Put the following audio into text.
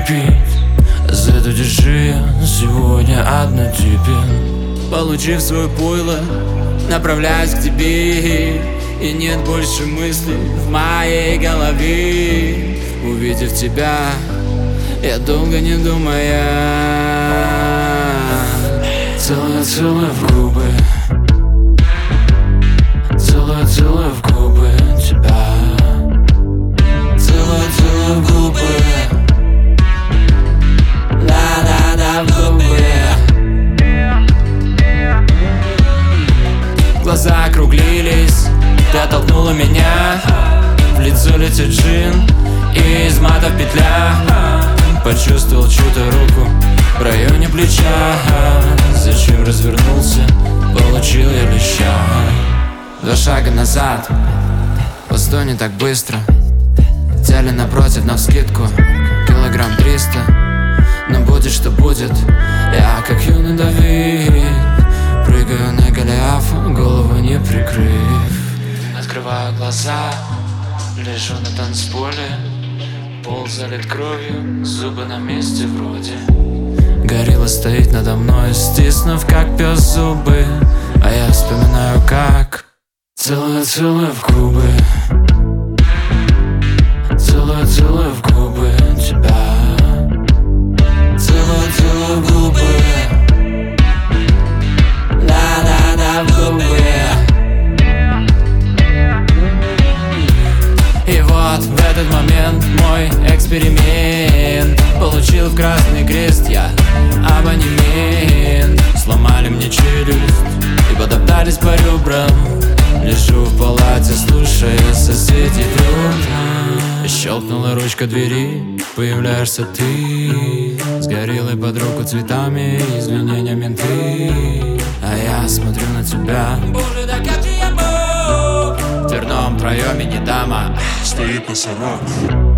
пить. За это держи сегодня однотипен. Получив свое пойло, направляюсь к тебе, и нет больше мыслей в моей голове. Увидев тебя, я долго не думая, целую в губы, целую в губы тебя, целую в губы, да, в губы. Глаза округлились, ты оттолкнула меня, в лицо летит джин, и из матов петля. Почувствовал чью-то руку в районе плеча. Зачем развернулся, получил я леща. 2 шага назад, постой не так быстро. Взяли напротив навскидку килограмм 300. Но будет что будет, я как юный Давид прыгаю на Голиафа, голову не прикрыв. Открываю глаза, лежу на танцполе, пол залит кровью, зубы на месте вроде. Горилла стоит надо мной, стиснув как пес зубы, а я вспоминаю как целую в губы, целую в губы тебя, целую в губы, да, в губы. И вот в этот момент мой эксперимент получил в красный крест я абонемент. Сломали мне челюсть и потоптались по ребрам. Лежу в палате, слушая соседей друг. Щелкнула ручка двери, появляешься ты. Сгорелой под руку цветами, извинения менты. А я смотрю на тебя, в дверном проеме не дама стоит носорог.